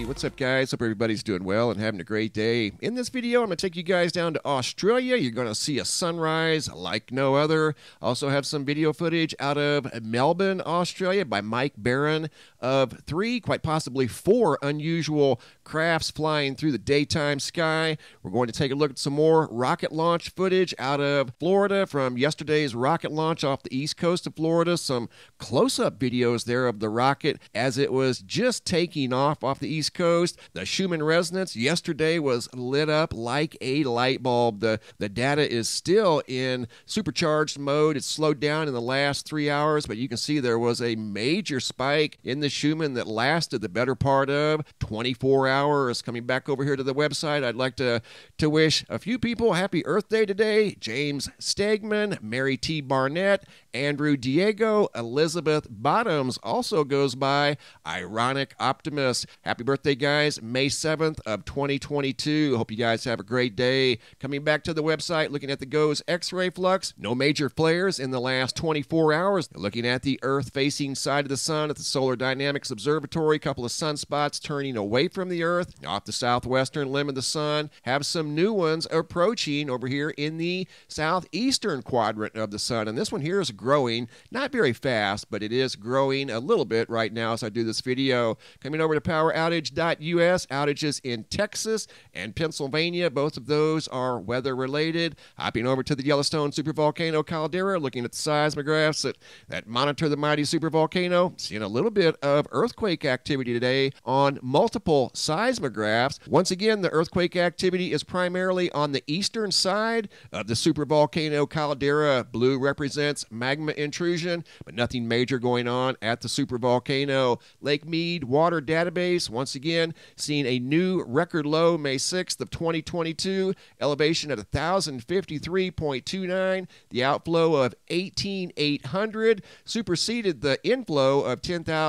what's up guys? Hope everybody's doing well and having a great day. In this video, I'm going to take you guys down to Australia. You're going to see a sunrise like no other. Also have some video footage out of Melbourne, Australia by Mike Barron of 3, quite possibly 4 unusual crafts flying through the daytime sky. We're going to take a look at some more rocket launch footage out of Florida from yesterday's rocket launch off the east coast of Florida. Some close-up videos there of the rocket as it was just taking off the east coast. The Schumann resonance yesterday was lit up like a light bulb. The data is still in supercharged mode. It's slowed down in the last 3 hours, but you can see there was a major spike in the Schumann that lasted the better part of 24 hours. Coming back over here to the website, I'd like to wish a few people happy Earth Day today. James Stegman, Mary T. Barnett, Andrew Diego, Elizabeth Bottoms also goes by Ironic Optimist. Happy birthday, guys. May 7th of 2022. Hope you guys have a great day. Coming back to the website, looking at the GOES X-ray flux. No major flares in the last 24 hours. Looking at the Earth-facing side of the sun at the Solar Dynamics Observatory. A couple of sunspots turning away from the Earth off the southwestern limb of the sun. Have some new ones approaching over here in the southeastern quadrant of the sun. And this one here is growing, not very fast, but it is growing a little bit right now as I do this video. Coming over to poweroutage.us, outages in Texas and Pennsylvania. Both of those are weather related. Hopping over to the Yellowstone supervolcano caldera, looking at the seismographs that monitor the mighty supervolcano. Seeing a little bit of earthquake activity today on multiple seismographs. Once again, the earthquake activity is primarily on the eastern side of the supervolcano caldera. Blue represents magma intrusion, but nothing major going on at the supervolcano. Lake Mead water database, once again, seeing a new record low May 6th of 2022, elevation at 1,053.29, the outflow of 18,800, superseded the inflow of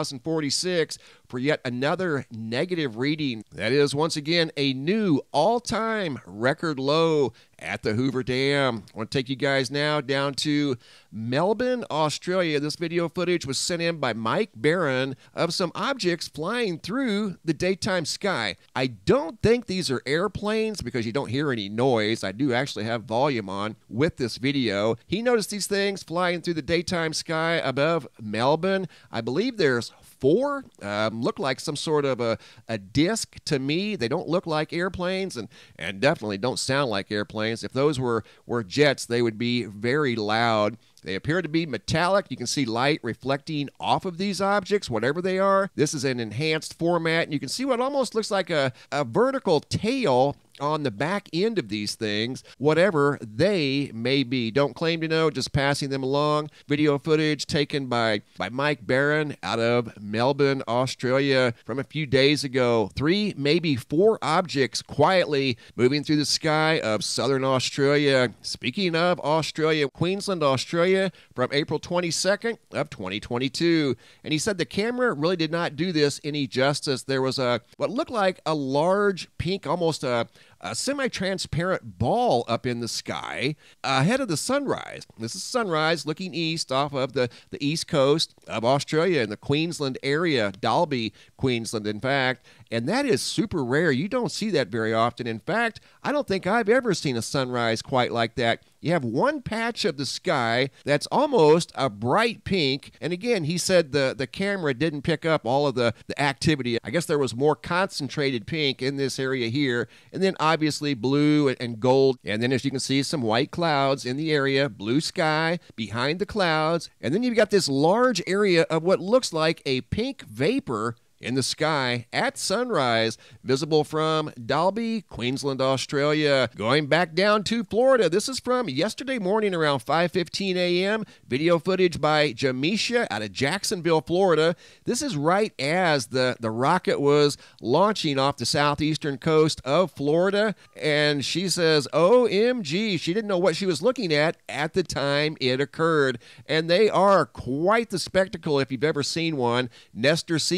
10,046 for yet another negative reading. That is, once again, a new all-time record low at the Hoover Dam. I want to take you guys now down to Melbourne, Australia. This video footage was sent in by Mike Barron of some objects flying through the daytime sky. I don't think these are airplanes because you don't hear any noise. I do actually have volume on with this video. He noticed these things flying through the daytime sky above Melbourne. I believe there's 4. Look like some sort of a disc to me. They don't look like airplanes and definitely don't sound like airplanes. If those were jets, they would be very loud. They appear to be metallic. You can see light reflecting off of these objects, whatever they are. This is an enhanced format, and you can see what almost looks like a vertical tail on the back end of these things, whatever they may be. Don't claim to know, just passing them along. Video footage taken by Mike Barron out of Melbourne, Australia from a few days ago. 3, maybe 4 objects quietly moving through the sky of southern Australia. Speaking of Australia, Queensland, Australia from April 22nd of 2022. And he said the camera really did not do this any justice. There was what looked like a large pink, almost a semi-transparent ball up in the sky ahead of the sunrise. This is sunrise looking east off of the east coast of Australia in the Queensland area, Dalby, Queensland, in fact. And that is super rare. You don't see that very often. In fact, I don't think I've ever seen a sunrise quite like that. You have one patch of the sky that's almost a bright pink. And again, he said the camera didn't pick up all of the activity. I guess there was more concentrated pink in this area here. And then obviously blue and gold. And then as you can see, some white clouds in the area, blue sky behind the clouds. And then you've got this large area of what looks like a pink vapor in the sky at sunrise, visible from Dalby, Queensland, Australia. Going back down to Florida, this is from yesterday morning around 5:15 a.m. Video footage by Jamisha out of Jacksonville, Florida. This is right as the rocket was launching off the southeastern coast of Florida, and she says, OMG, she didn't know what she was looking at the time it occurred. And they are quite the spectacle if you've ever seen one. Nestor C. saw it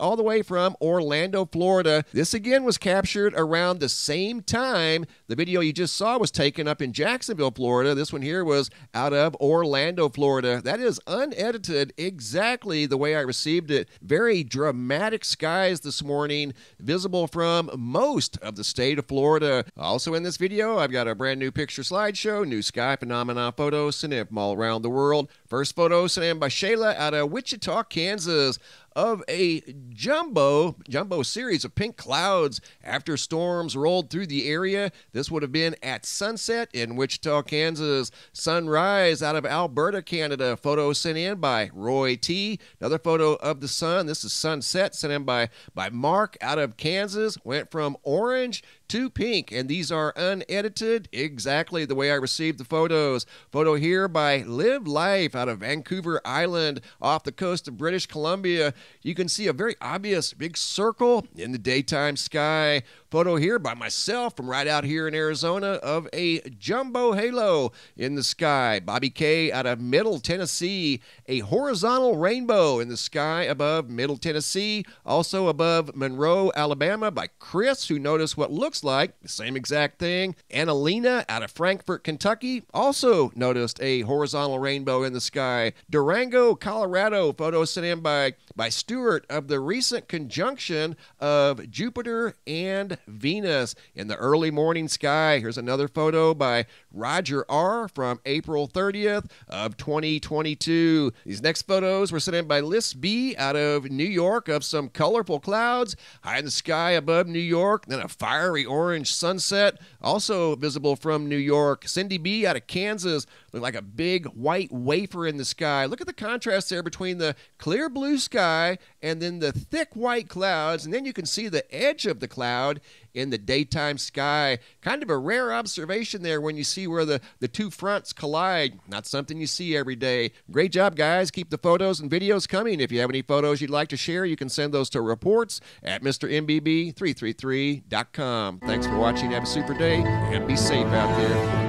all the way from Orlando, Florida. This again was captured around the same time. The video you just saw was taken up in Jacksonville, Florida. This one here was out of Orlando, Florida. That is unedited, exactly the way I received it. Very dramatic skies this morning, visible from most of the state of Florida. Also in this video, I've got a brand new picture slideshow, new sky phenomena photos sent in from all around the world. First photo sent in by Shayla out of Wichita, Kansas, of a jumbo series of pink clouds after storms rolled through the area. This would have been at sunset in Wichita, Kansas. Sunrise out of Alberta, Canada. Photo sent in by Roy T. Another photo of the sun. This is sunset sent in by Mark out of Kansas. Went from orange to pink, and these are unedited, exactly the way I received the photos. Photo here by Live Life out of Vancouver Island off the coast of British Columbia. You can see a very obvious big circle in the daytime sky. Photo here by myself from right out here in Arizona of a jumbo halo in the sky. Bobby K out of Middle Tennessee, a horizontal rainbow in the sky above Middle Tennessee, also above Monroe, Alabama by Chris, who noticed what looks like the same exact thing. Annalena out of Frankfort, Kentucky, also noticed a horizontal rainbow in the sky. Durango, Colorado, photo sent in by Stuart of the recent conjunction of Jupiter and Venus in the early morning sky. Here's another photo by Roger R. from April 30th of 2022. These next photos were sent in by Liz B. out of New York of some colorful clouds high in the sky above New York, then a fiery orange sunset also visible from New York. Cindy B. out of Kansas looked like a big white wafer in the sky. Look at the contrast there between the clear blue sky and then the thick white clouds, and then you can see the edge of the cloud in the daytime sky. Kind of a rare observation there when you see where the two fronts collide. Not something you see every day. Great job, guys. Keep the photos and videos coming. If you have any photos you'd like to share, you can send those to reports at MrMBB333.com. Thanks for watching. Have a super day and be safe out there.